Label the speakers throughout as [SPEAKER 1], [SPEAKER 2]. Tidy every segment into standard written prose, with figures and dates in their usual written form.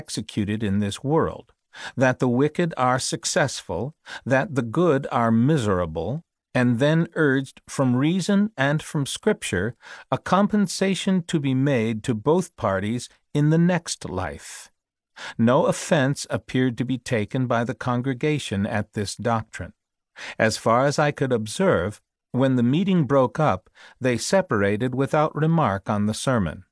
[SPEAKER 1] executed in this world, that the wicked are successful, that the good are miserable, and then urged from reason and from Scripture a compensation to be made to both parties in the next life. No offense appeared to be taken by the congregation at this doctrine. As far as I could observe, when the meeting broke up, they separated without remark on the sermon.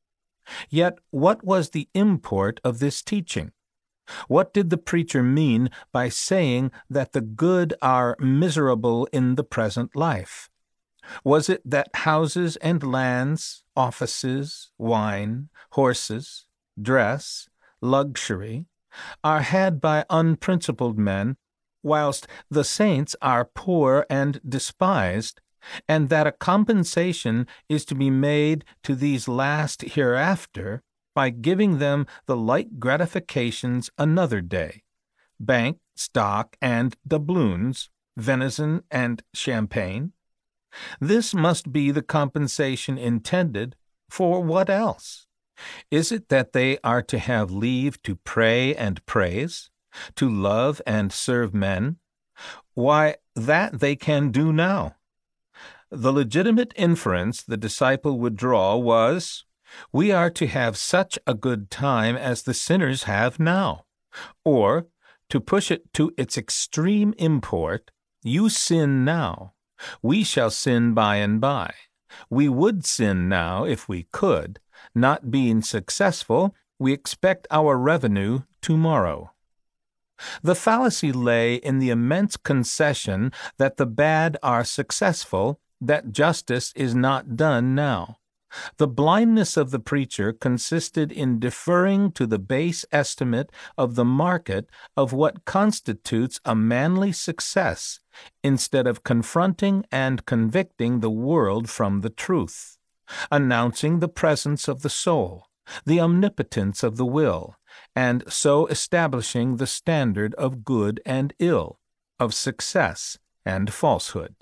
[SPEAKER 1] Yet what was the import of this teaching? What did the preacher mean by saying that the good are miserable in the present life? Was it that houses and lands, offices, wine, horses, dress, luxury, are had by unprincipled men, whilst the saints are poor and despised, and that a compensation is to be made to these last hereafter by giving them the like gratifications another day, bank, stock, and doubloons, venison, and champagne? This must be the compensation intended. For what else? Is it that they are to have leave to pray and praise, to love and serve men? Why, that they can do now. The legitimate inference the disciple would draw was, we are to have such a good time as the sinners have now. Or, to push it to its extreme import, you sin now. We shall sin by and by. We would sin now if we could. Not being successful, we expect our revenue tomorrow. The fallacy lay in the immense concession that the bad are successful, that justice is not done now. The blindness of the preacher consisted in deferring to the base estimate of the market of what constitutes a manly success, instead of confronting and convicting the world from the truth, announcing the presence of the soul, the omnipotence of the will, and so establishing the standard of good and ill, of success and falsehood.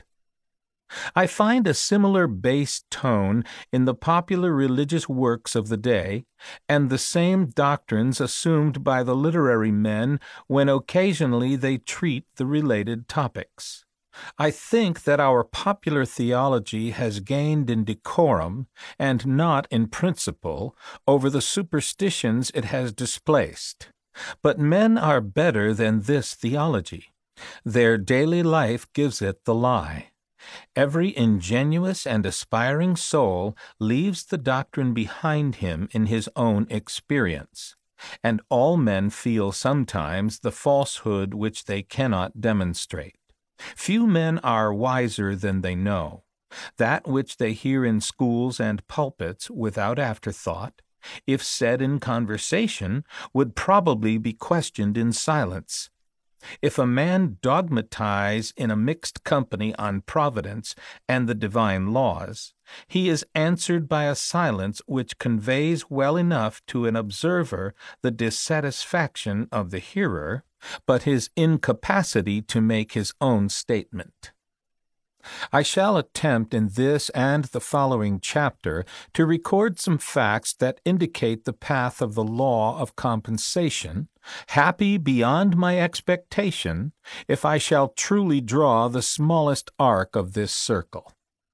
[SPEAKER 1] I find a similar base tone in the popular religious works of the day, and the same doctrines assumed by the literary men when occasionally they treat the related topics. I think that our popular theology has gained in decorum, and not in principle, over the superstitions it has displaced. But men are better than this theology. Their daily life gives it the lie. Every ingenuous and aspiring soul leaves the doctrine behind him in his own experience, and all men feel sometimes the falsehood which they cannot demonstrate. Few men are wiser than they know. That which they hear in schools and pulpits without afterthought, if said in conversation, would probably be questioned in silence. If a man dogmatize in a mixed company on providence and the divine laws, he is answered by a silence which conveys well enough to an observer the dissatisfaction of the hearer, but his incapacity to make his own statement. I shall attempt in this and the following chapter to record some facts that indicate the path of the law of compensation, happy beyond my expectation, if I shall truly draw the smallest arc of this circle.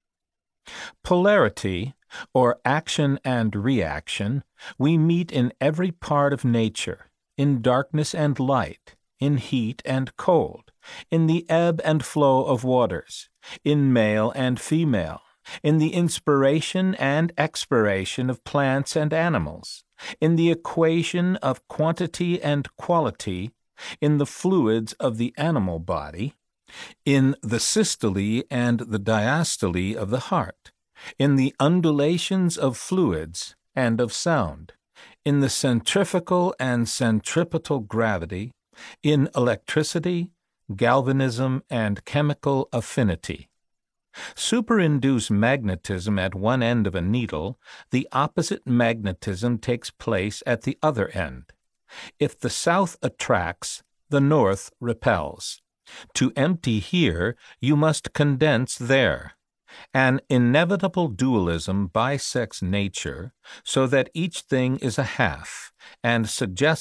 [SPEAKER 1] Polarity, or action and reaction, we meet in every part of nature, in darkness and light, in heat and cold, in the ebb and flow of waters, in male and female, in the inspiration and expiration of plants and animals, in the equation of quantity and quality, in the fluids of the animal body, in the systole and the diastole of the heart, in the undulations of fluids and of sound, in the centrifugal and centripetal gravity, in electricity, galvanism, and chemical affinity. Superinduce magnetism at one end of a needle, the opposite magnetism takes place at the other end. If the south attracts, the north repels. To empty here, you must condense there. An inevitable dualism bisects nature so that each thing is a half, and suggests